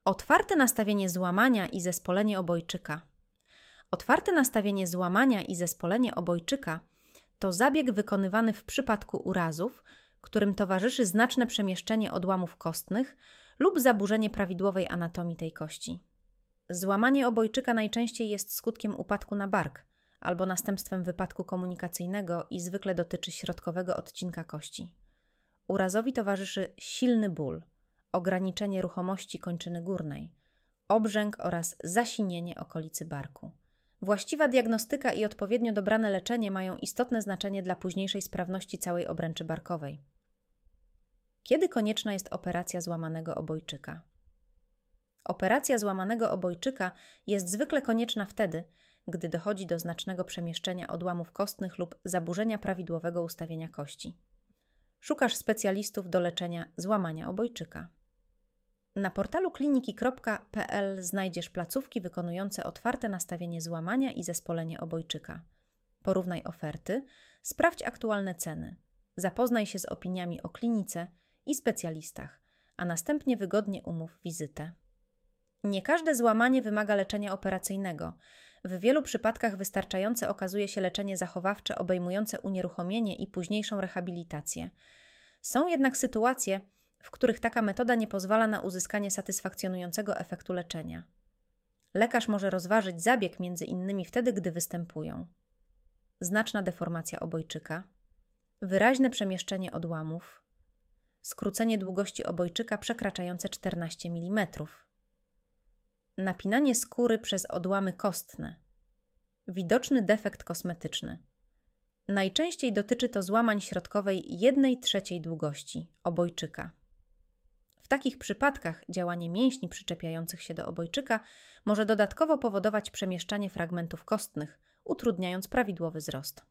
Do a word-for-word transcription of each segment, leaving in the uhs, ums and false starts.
Otwarte nastawienie złamania i zespolenie obojczyka. Otwarte nastawienie złamania i zespolenie obojczyka to zabieg wykonywany w przypadku urazów, którym towarzyszy znaczne przemieszczenie odłamów kostnych lub zaburzenie prawidłowej anatomii tej kości. Złamanie obojczyka najczęściej jest skutkiem upadku na bark albo następstwem wypadku komunikacyjnego i zwykle dotyczy środkowego odcinka kości. Urazowi towarzyszy silny ból, ograniczenie ruchomości kończyny górnej, obrzęk oraz zasinienie okolicy barku. Właściwa diagnostyka i odpowiednio dobrane leczenie mają istotne znaczenie dla późniejszej sprawności całej obręczy barkowej. Kiedy konieczna jest operacja złamanego obojczyka? Operacja złamanego obojczyka jest zwykle konieczna wtedy, gdy dochodzi do znacznego przemieszczenia odłamów kostnych lub zaburzenia prawidłowego ustawienia kości. Szukasz specjalistów do leczenia złamania obojczyka. Na portalu kliniki kropka p l znajdziesz placówki wykonujące otwarte nastawienie złamania i zespolenie obojczyka. Porównaj oferty, sprawdź aktualne ceny, zapoznaj się z opiniami o klinice i specjalistach, a następnie wygodnie umów wizytę. Nie każde złamanie wymaga leczenia operacyjnego. W wielu przypadkach wystarczające okazuje się leczenie zachowawcze obejmujące unieruchomienie i późniejszą rehabilitację. Są jednak sytuacje, w których taka metoda nie pozwala na uzyskanie satysfakcjonującego efektu leczenia. Lekarz może rozważyć zabieg między innymi wtedy, gdy występują znaczna deformacja obojczyka, wyraźne przemieszczenie odłamów, skrócenie długości obojczyka przekraczające czternaście milimetrów, napinanie skóry przez odłamy kostne, widoczny defekt kosmetyczny. Najczęściej dotyczy to złamań środkowej jednej trzeciej długości obojczyka. W takich przypadkach działanie mięśni przyczepiających się do obojczyka może dodatkowo powodować przemieszczanie fragmentów kostnych, utrudniając prawidłowy wzrost.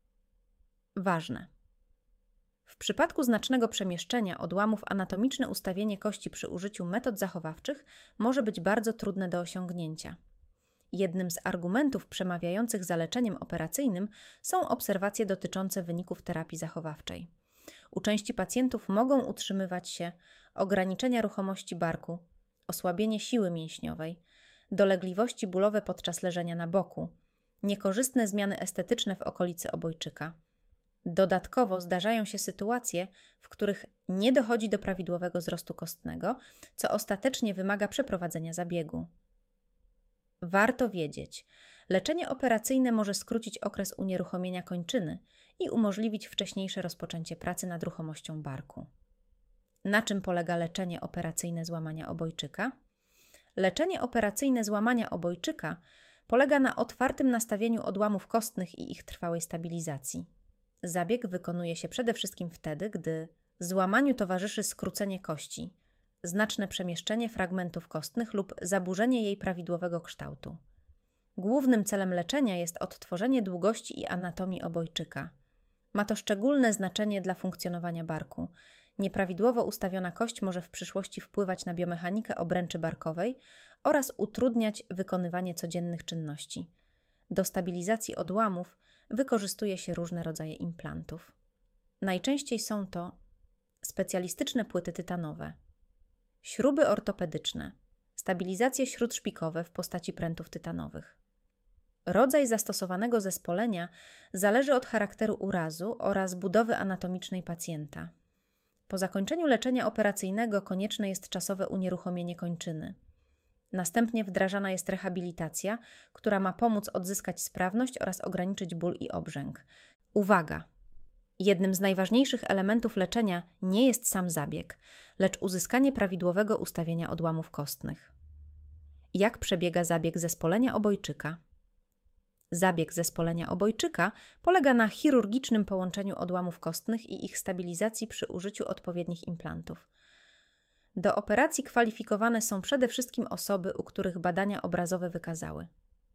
Ważne. W przypadku znacznego przemieszczenia odłamów anatomiczne ustawienie kości przy użyciu metod zachowawczych może być bardzo trudne do osiągnięcia. Jednym z argumentów przemawiających za leczeniem operacyjnym są obserwacje dotyczące wyników terapii zachowawczej. U części pacjentów mogą utrzymywać się ograniczenia ruchomości barku, osłabienie siły mięśniowej, dolegliwości bólowe podczas leżenia na boku, niekorzystne zmiany estetyczne w okolicy obojczyka. Dodatkowo zdarzają się sytuacje, w których nie dochodzi do prawidłowego wzrostu kostnego, co ostatecznie wymaga przeprowadzenia zabiegu. Warto wiedzieć, leczenie operacyjne może skrócić okres unieruchomienia kończyny i umożliwić wcześniejsze rozpoczęcie pracy nad ruchomością barku. Na czym polega leczenie operacyjne złamania obojczyka? Leczenie operacyjne złamania obojczyka polega na otwartym nastawieniu odłamów kostnych i ich trwałej stabilizacji. Zabieg wykonuje się przede wszystkim wtedy, gdy złamaniu towarzyszy skrócenie kości, znaczne przemieszczenie fragmentów kostnych lub zaburzenie jej prawidłowego kształtu. Głównym celem leczenia jest odtworzenie długości i anatomii obojczyka. Ma to szczególne znaczenie dla funkcjonowania barku. Nieprawidłowo ustawiona kość może w przyszłości wpływać na biomechanikę obręczy barkowej oraz utrudniać wykonywanie codziennych czynności. Do stabilizacji odłamów wykorzystuje się różne rodzaje implantów. Najczęściej są to specjalistyczne płyty tytanowe, śruby ortopedyczne, stabilizacje śródszpikowe w postaci prętów tytanowych. Rodzaj zastosowanego zespolenia zależy od charakteru urazu oraz budowy anatomicznej pacjenta. Po zakończeniu leczenia operacyjnego konieczne jest czasowe unieruchomienie kończyny. Następnie wdrażana jest rehabilitacja, która ma pomóc odzyskać sprawność oraz ograniczyć ból i obrzęk. Uwaga! Jednym z najważniejszych elementów leczenia nie jest sam zabieg, lecz uzyskanie prawidłowego ustawienia odłamów kostnych. Jak przebiega zabieg zespolenia obojczyka? Zabieg zespolenia obojczyka polega na chirurgicznym połączeniu odłamów kostnych i ich stabilizacji przy użyciu odpowiednich implantów. Do operacji kwalifikowane są przede wszystkim osoby, u których badania obrazowe wykazały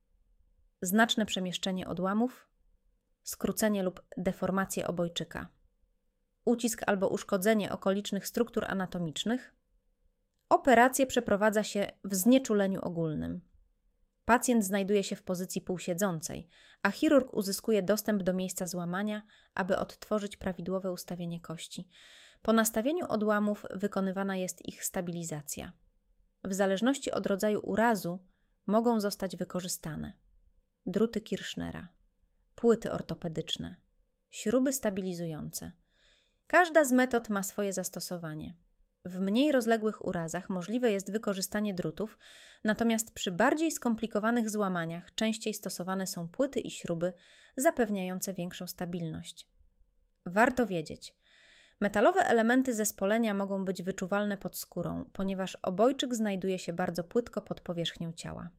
znaczne przemieszczenie odłamów, skrócenie lub deformację obojczyka, ucisk albo uszkodzenie okolicznych struktur anatomicznych. Operację przeprowadza się w znieczuleniu ogólnym. Pacjent znajduje się w pozycji półsiedzącej, a chirurg uzyskuje dostęp do miejsca złamania, aby odtworzyć prawidłowe ustawienie kości. Po nastawieniu odłamów wykonywana jest ich stabilizacja. W zależności od rodzaju urazu mogą zostać wykorzystane druty Kirschnera, płyty ortopedyczne, śruby stabilizujące. Każda z metod ma swoje zastosowanie. W mniej rozległych urazach możliwe jest wykorzystanie drutów, natomiast przy bardziej skomplikowanych złamaniach częściej stosowane są płyty i śruby zapewniające większą stabilność. Warto wiedzieć, metalowe elementy zespolenia mogą być wyczuwalne pod skórą, ponieważ obojczyk znajduje się bardzo płytko pod powierzchnią ciała.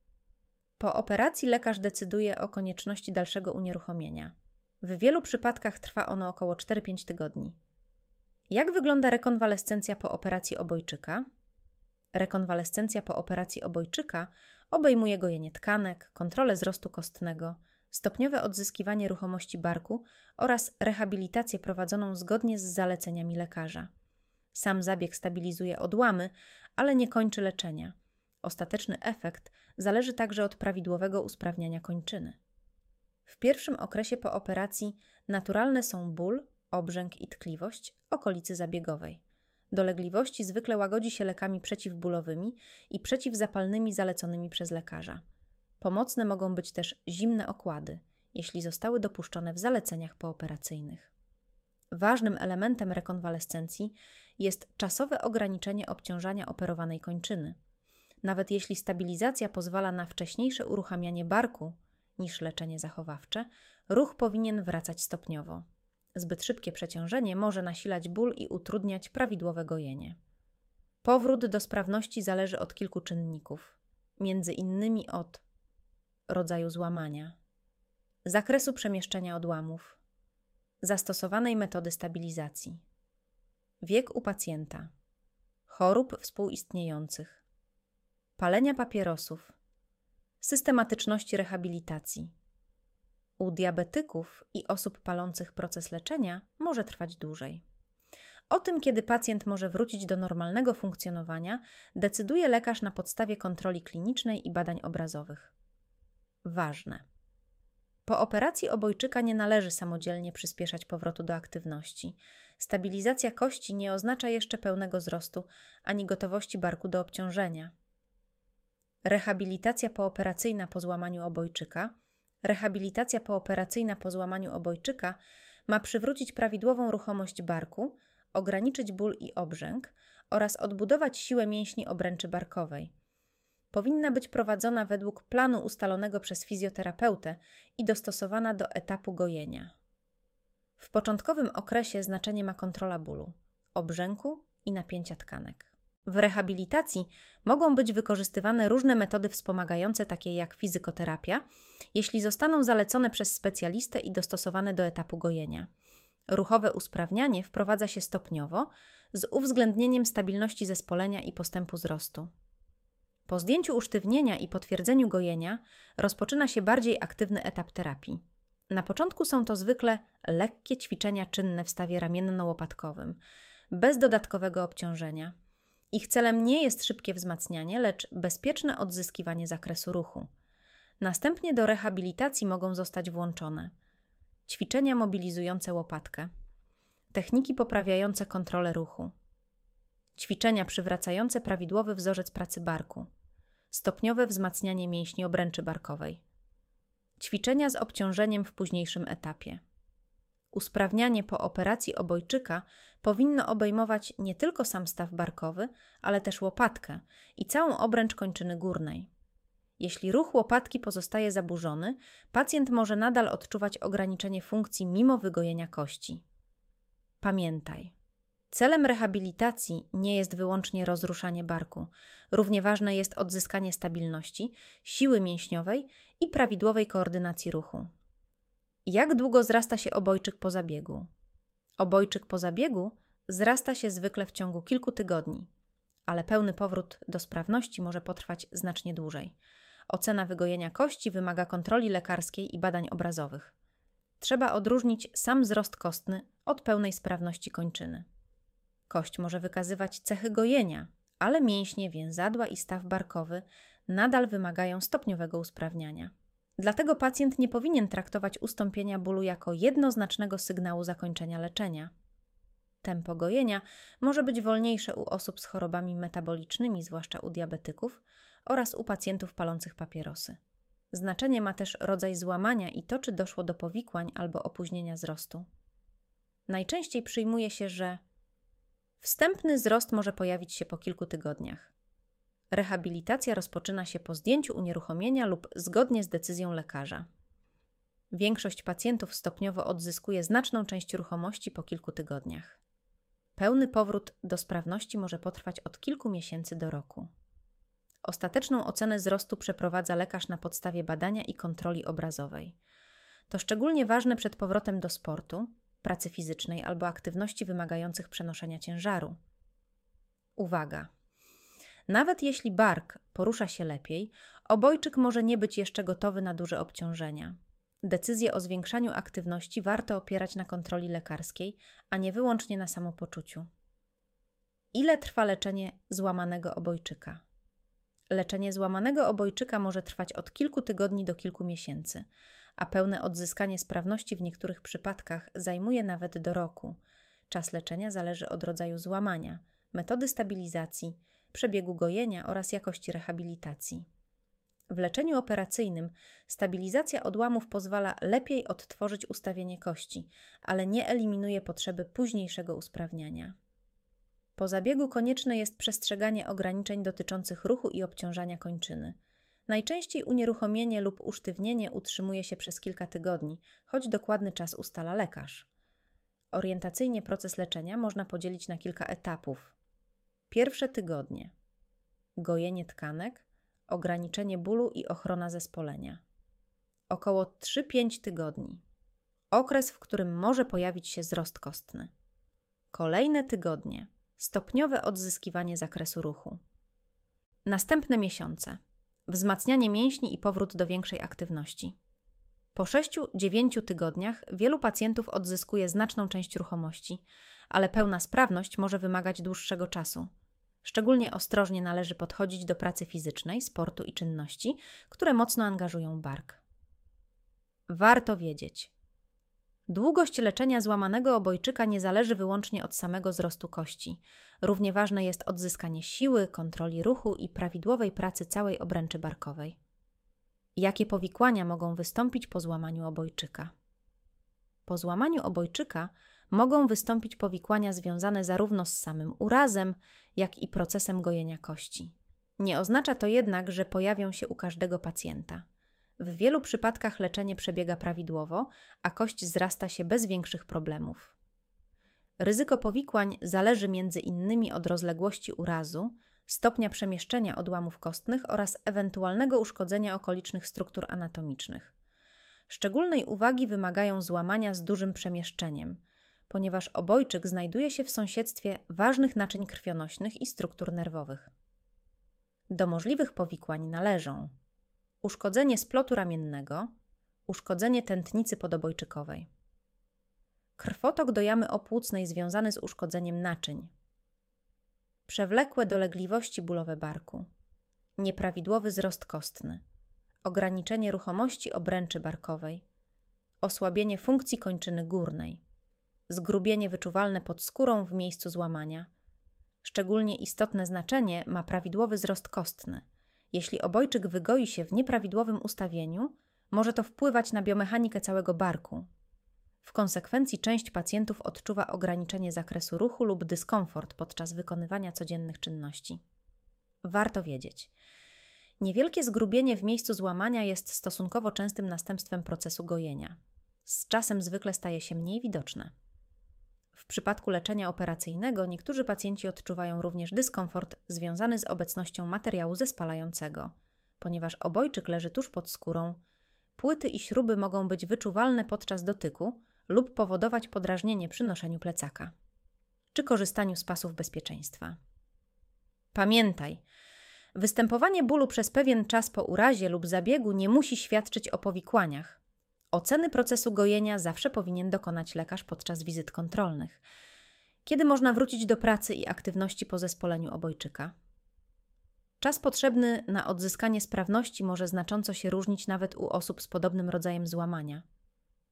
Po operacji lekarz decyduje o konieczności dalszego unieruchomienia. W wielu przypadkach trwa ono około cztery do pięciu tygodni. Jak wygląda rekonwalescencja po operacji obojczyka? Rekonwalescencja po operacji obojczyka obejmuje gojenie tkanek, kontrolę wzrostu kostnego, stopniowe odzyskiwanie ruchomości barku oraz rehabilitację prowadzoną zgodnie z zaleceniami lekarza. Sam zabieg stabilizuje odłamy, ale nie kończy leczenia. Ostateczny efekt zależy także od prawidłowego usprawniania kończyny. W pierwszym okresie po operacji naturalne są ból, obrzęk i tkliwość okolicy zabiegowej. Dolegliwości zwykle łagodzi się lekami przeciwbólowymi i przeciwzapalnymi zaleconymi przez lekarza. Pomocne mogą być też zimne okłady, jeśli zostały dopuszczone w zaleceniach pooperacyjnych. Ważnym elementem rekonwalescencji jest czasowe ograniczenie obciążania operowanej kończyny. Nawet jeśli stabilizacja pozwala na wcześniejsze uruchamianie barku niż leczenie zachowawcze, ruch powinien wracać stopniowo. Zbyt szybkie przeciążenie może nasilać ból i utrudniać prawidłowe gojenie. Powrót do sprawności zależy od kilku czynników, między innymi od rodzaju złamania, zakresu przemieszczenia odłamów, zastosowanej metody stabilizacji, wiek u pacjenta, chorób współistniejących, palenia papierosów, systematyczności rehabilitacji. U diabetyków i osób palących proces leczenia może trwać dłużej. O tym, kiedy pacjent może wrócić do normalnego funkcjonowania, decyduje lekarz na podstawie kontroli klinicznej i badań obrazowych. Ważne. Po operacji obojczyka nie należy samodzielnie przyspieszać powrotu do aktywności. Stabilizacja kości nie oznacza jeszcze pełnego wzrostu ani gotowości barku do obciążenia. Rehabilitacja pooperacyjna po złamaniu obojczyka Rehabilitacja pooperacyjna po złamaniu obojczyka ma przywrócić prawidłową ruchomość barku, ograniczyć ból i obrzęk oraz odbudować siłę mięśni obręczy barkowej. Powinna być prowadzona według planu ustalonego przez fizjoterapeutę i dostosowana do etapu gojenia. W początkowym okresie znaczenie ma kontrola bólu, obrzęku i napięcia tkanek. W rehabilitacji mogą być wykorzystywane różne metody wspomagające, takie jak fizykoterapia, jeśli zostaną zalecone przez specjalistę i dostosowane do etapu gojenia. Ruchowe usprawnianie wprowadza się stopniowo, z uwzględnieniem stabilności zespolenia i postępu wzrostu. Po zdjęciu usztywnienia i potwierdzeniu gojenia rozpoczyna się bardziej aktywny etap terapii. Na początku są to zwykle lekkie ćwiczenia czynne w stawie ramienno-łopatkowym, bez dodatkowego obciążenia. Ich celem nie jest szybkie wzmacnianie, lecz bezpieczne odzyskiwanie zakresu ruchu. Następnie do rehabilitacji mogą zostać włączone ćwiczenia mobilizujące łopatkę, techniki poprawiające kontrolę ruchu, ćwiczenia przywracające prawidłowy wzorzec pracy barku, stopniowe wzmacnianie mięśni obręczy barkowej, ćwiczenia z obciążeniem w późniejszym etapie. Usprawnianie po operacji obojczyka powinno obejmować nie tylko sam staw barkowy, ale też łopatkę i całą obręcz kończyny górnej. Jeśli ruch łopatki pozostaje zaburzony, pacjent może nadal odczuwać ograniczenie funkcji mimo wygojenia kości. Pamiętaj, celem rehabilitacji nie jest wyłącznie rozruszanie barku. Równie ważne jest odzyskanie stabilności, siły mięśniowej i prawidłowej koordynacji ruchu. Jak długo zrasta się obojczyk po zabiegu? Obojczyk po zabiegu zrasta się zwykle w ciągu kilku tygodni, ale pełny powrót do sprawności może potrwać znacznie dłużej. Ocena wygojenia kości wymaga kontroli lekarskiej i badań obrazowych. Trzeba odróżnić sam wzrost kostny od pełnej sprawności kończyny. Kość może wykazywać cechy gojenia, ale mięśnie, więzadła i staw barkowy nadal wymagają stopniowego usprawniania. Dlatego pacjent nie powinien traktować ustąpienia bólu jako jednoznacznego sygnału zakończenia leczenia. tempo gojenia może być wolniejsze u osób z chorobami metabolicznymi, zwłaszcza u diabetyków, oraz u pacjentów palących papierosy. Znaczenie ma też rodzaj złamania i to, czy doszło do powikłań albo opóźnienia wzrostu. Najczęściej przyjmuje się, że wstępny wzrost może pojawić się po kilku tygodniach. Rehabilitacja rozpoczyna się po zdjęciu unieruchomienia lub zgodnie z decyzją lekarza. Większość pacjentów stopniowo odzyskuje znaczną część ruchomości po kilku tygodniach. Pełny powrót do sprawności może potrwać od kilku miesięcy do roku. Ostateczną ocenę wzrostu przeprowadza lekarz na podstawie badania i kontroli obrazowej. To szczególnie ważne przed powrotem do sportu, pracy fizycznej albo aktywności wymagających przenoszenia ciężaru. Uwaga! Nawet jeśli bark porusza się lepiej, obojczyk może nie być jeszcze gotowy na duże obciążenia. Decyzję o zwiększaniu aktywności warto opierać na kontroli lekarskiej, a nie wyłącznie na samopoczuciu. Ile trwa leczenie złamanego obojczyka? Leczenie złamanego obojczyka może trwać od kilku tygodni do kilku miesięcy, a pełne odzyskanie sprawności w niektórych przypadkach zajmuje nawet do roku. Czas leczenia zależy od rodzaju złamania, metody stabilizacji, przebiegu gojenia oraz jakości rehabilitacji. W leczeniu operacyjnym stabilizacja odłamów pozwala lepiej odtworzyć ustawienie kości, ale nie eliminuje potrzeby późniejszego usprawniania. Po zabiegu konieczne jest przestrzeganie ograniczeń dotyczących ruchu i obciążania kończyny. Najczęściej unieruchomienie lub usztywnienie utrzymuje się przez kilka tygodni, choć dokładny czas ustala lekarz. Orientacyjnie proces leczenia można podzielić na kilka etapów. Pierwsze tygodnie. Gojenie tkanek, ograniczenie bólu i ochrona zespolenia. Około trzy do pięciu tygodni. Okres, w którym może pojawić się wzrost kostny. Kolejne tygodnie. Stopniowe odzyskiwanie zakresu ruchu. Następne miesiące. Wzmacnianie mięśni i powrót do większej aktywności. Po sześciu do dziewięciu tygodniach wielu pacjentów odzyskuje znaczną część ruchomości, ale pełna sprawność może wymagać dłuższego czasu. Szczególnie ostrożnie należy podchodzić do pracy fizycznej, sportu i czynności, które mocno angażują bark. Warto wiedzieć. Długość leczenia złamanego obojczyka nie zależy wyłącznie od samego wzrostu kości. Równie ważne jest odzyskanie siły, kontroli ruchu i prawidłowej pracy całej obręczy barkowej. Jakie powikłania mogą wystąpić po złamaniu obojczyka? Po złamaniu obojczyka mogą wystąpić powikłania związane zarówno z samym urazem, jak i procesem gojenia kości. Nie oznacza to jednak, że pojawią się u każdego pacjenta. W wielu przypadkach leczenie przebiega prawidłowo, a kość wzrasta się bez większych problemów. Ryzyko powikłań zależy między innymi od rozległości urazu, stopnia przemieszczenia odłamów kostnych oraz ewentualnego uszkodzenia okolicznych struktur anatomicznych. Szczególnej uwagi wymagają złamania z dużym przemieszczeniem, ponieważ obojczyk znajduje się w sąsiedztwie ważnych naczyń krwionośnych i struktur nerwowych. Do możliwych powikłań należą uszkodzenie splotu ramiennego, uszkodzenie tętnicy podobojczykowej, krwotok do jamy opłucnej związany z uszkodzeniem naczyń, przewlekłe dolegliwości bólowe barku, nieprawidłowy wzrost kostny, ograniczenie ruchomości obręczy barkowej, osłabienie funkcji kończyny górnej, zgrubienie wyczuwalne pod skórą w miejscu złamania. Szczególnie istotne znaczenie ma prawidłowy wzrost kostny. Jeśli obojczyk wygoi się w nieprawidłowym ustawieniu, może to wpływać na biomechanikę całego barku. W konsekwencji część pacjentów odczuwa ograniczenie zakresu ruchu lub dyskomfort podczas wykonywania codziennych czynności. Warto wiedzieć. Niewielkie zgrubienie w miejscu złamania jest stosunkowo częstym następstwem procesu gojenia. Z czasem zwykle staje się mniej widoczne. W przypadku leczenia operacyjnego niektórzy pacjenci odczuwają również dyskomfort związany z obecnością materiału zespalającego. Ponieważ obojczyk leży tuż pod skórą, płyty i śruby mogą być wyczuwalne podczas dotyku lub powodować podrażnienie przy noszeniu plecaka czy korzystaniu z pasów bezpieczeństwa. Pamiętaj, występowanie bólu przez pewien czas po urazie lub zabiegu nie musi świadczyć o powikłaniach. Oceny procesu gojenia zawsze powinien dokonać lekarz podczas wizyt kontrolnych. Kiedy można wrócić do pracy i aktywności po zespoleniu obojczyka? Czas potrzebny na odzyskanie sprawności może znacząco się różnić nawet u osób z podobnym rodzajem złamania.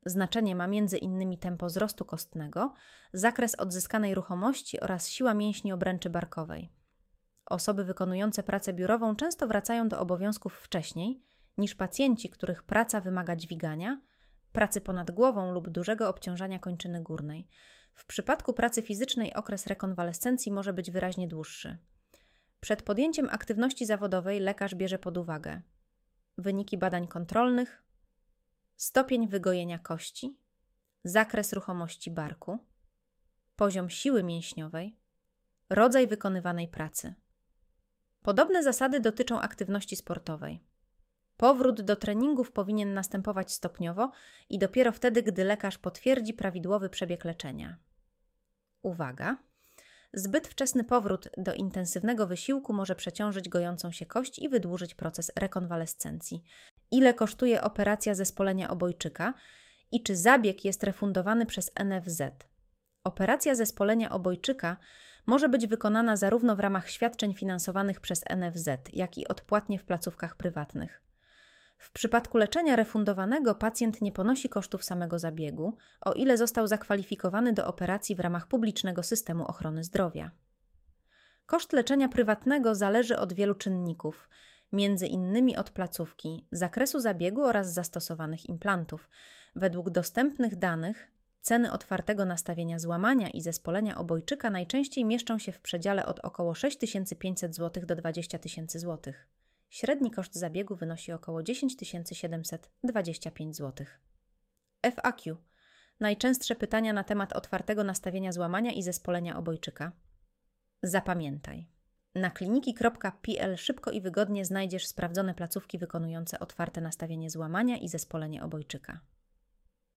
Znaczenie ma między innymi tempo wzrostu kostnego, zakres odzyskanej ruchomości oraz siła mięśni obręczy barkowej. Osoby wykonujące pracę biurową często wracają do obowiązków wcześniej niż pacjenci, których praca wymaga dźwigania, pracy ponad głową lub dużego obciążania kończyny górnej. W przypadku pracy fizycznej okres rekonwalescencji może być wyraźnie dłuższy. Przed podjęciem aktywności zawodowej lekarz bierze pod uwagę wyniki badań kontrolnych, stopień wygojenia kości, zakres ruchomości barku, poziom siły mięśniowej, rodzaj wykonywanej pracy. Podobne zasady dotyczą aktywności sportowej. Powrót do treningów powinien następować stopniowo i dopiero wtedy, gdy lekarz potwierdzi prawidłowy przebieg leczenia. Uwaga! Zbyt wczesny powrót do intensywnego wysiłku może przeciążyć gojącą się kość i wydłużyć proces rekonwalescencji. Ile kosztuje operacja zespolenia obojczyka i czy zabieg jest refundowany przez N F Z? Operacja zespolenia obojczyka może być wykonana zarówno w ramach świadczeń finansowanych przez N F Z, jak i odpłatnie w placówkach prywatnych. W przypadku leczenia refundowanego pacjent nie ponosi kosztów samego zabiegu, o ile został zakwalifikowany do operacji w ramach publicznego systemu ochrony zdrowia. Koszt leczenia prywatnego zależy od wielu czynników, między innymi od placówki, zakresu zabiegu oraz zastosowanych implantów. Według dostępnych danych ceny otwartego nastawienia złamania i zespolenia obojczyka najczęściej mieszczą się w przedziale od około sześć tysięcy pięćset złotych do dwadzieścia tysięcy złotych. Średni koszt zabiegu wynosi około dziesięć tysięcy siedemset dwadzieścia pięć złotych. F A Q. Najczęstsze pytania na temat otwartego nastawienia złamania i zespolenia obojczyka. Zapamiętaj. Na kliniki kropka p l szybko i wygodnie znajdziesz sprawdzone placówki wykonujące otwarte nastawienie złamania i zespolenie obojczyka.